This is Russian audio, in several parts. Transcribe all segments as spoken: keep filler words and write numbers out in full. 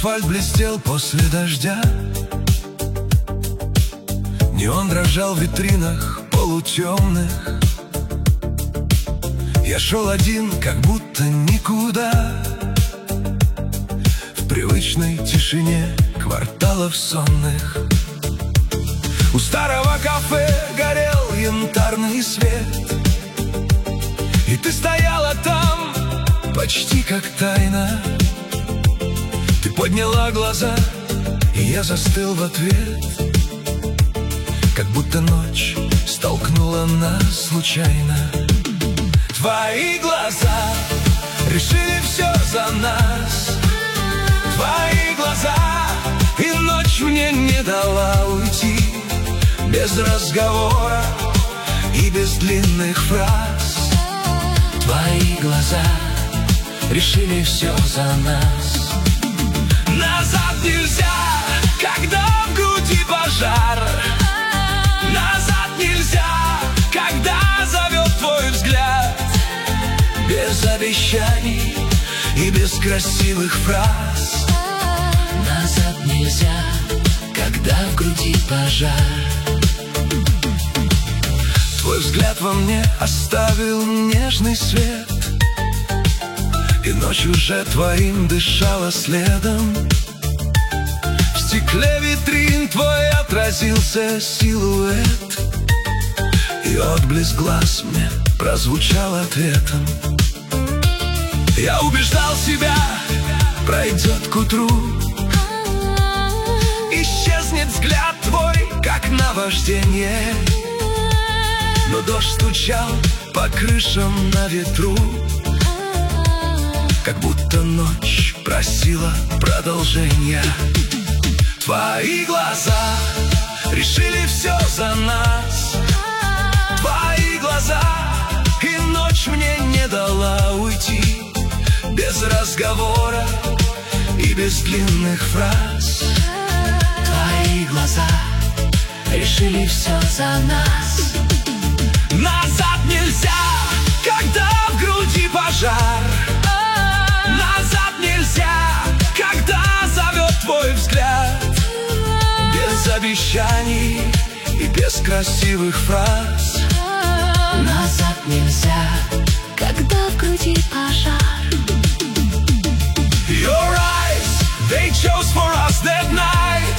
Асфальт блестел после дождя, неон дрожал в витринах полутемных. Я шел один, как будто никуда, в привычной тишине кварталов сонных. У старого кафе горел янтарный свет, и ты стояла там почти как тайна. Ты подняла глаза, и я застыл в ответ, как будто ночь столкнула нас случайно. Твои глаза решили все за нас, твои глаза, и ночь мне не дала уйти. Без разговора и без длинных фраз. Твои глаза решили все за нас. Назад нельзя, когда в груди пожар. Назад нельзя, когда зовет твой взгляд. Без обещаний и без красивых фраз. Назад нельзя, когда в груди пожар. Твой взгляд во мне оставил нежный свет, и ночь уже твоим дышала следом. В стекле витрин твой отразился силуэт, и отблеск глаз мне прозвучал ответом. Я убеждал себя, пройдет к утру, исчезнет взгляд твой, как наваждение. Но дождь стучал по крышам на ветру, как будто ночь просила продолжения. Твои глаза решили все за нас. Твои глаза, и ночь мне не дала уйти. Без разговора и без длинных фраз. Твои глаза решили все за нас. Назад нельзя, когда в груди пожар. Назад нельзя, когда зовет твой взгляд. Без обещаний и без красивых фраз. Назад нельзя, когда в груди пожар. Your eyes, they chose for us that night.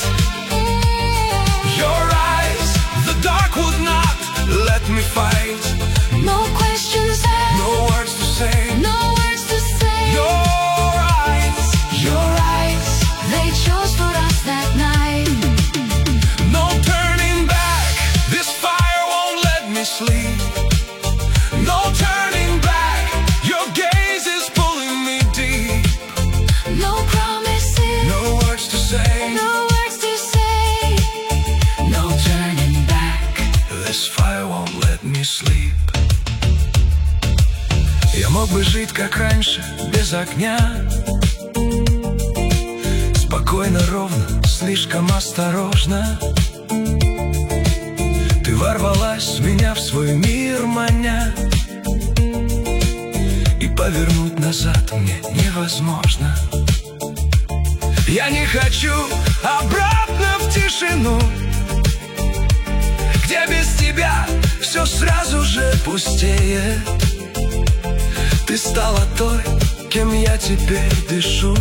Your eyes, the dark would not let me fight. No questions asked, no words to say, no words to say. Your eyes, your eyes, they chose for us that night. No turning back, this fire won't let me sleep. No turning back, your gaze is pulling me deep. No promises, no words to say, no words to say. No turning back, this fire won't let me sleep. Я мог бы жить как раньше, без огня, спокойно, ровно, слишком осторожно. Ты ворвалась в меня, в свой мир маня, и повернуть назад мне невозможно. Я не хочу обратно в тишину, где без тебя все сразу же пустеет. Ты стала той, кем я теперь дышу,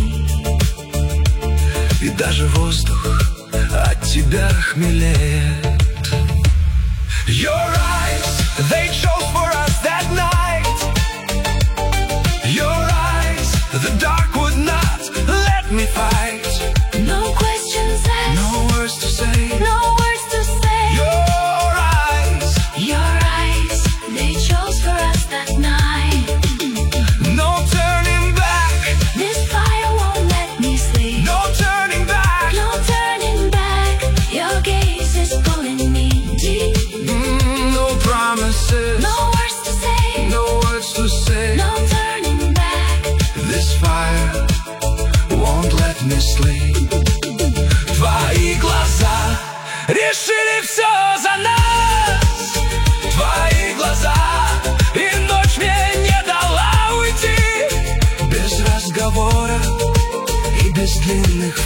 и даже воздух от тебя хмелеет. Your eyes, they chose for us that night. Your eyes, the dark would not let me fight. no questions asked, No words to say, no words to say. Your eyes, Your eyes, they chose for us that night. no turning back, This fire won't let me sleep. no turning back. No turning back, your gaze is pulling me deep. Mm, no promises, No words to say, no words to say. no turning back. This fire won't let me sleep. Твои глаза решили все за нас. Твои глаза, и ночь мне не дала уйти. Без разговора и без длинных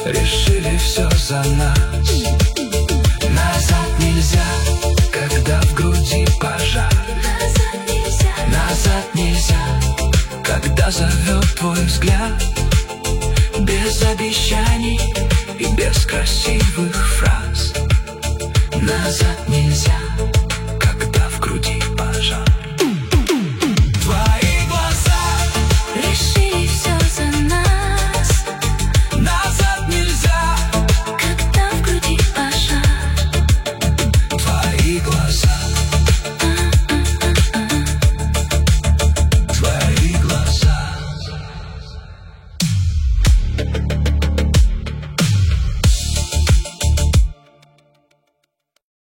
решили все за нас. Назад нельзя, когда в груди пожар. Назад нельзя, Назад нельзя, когда зовет твой взгляд. Без обещаний и без красивых фраз. Назад нельзя, когда в груди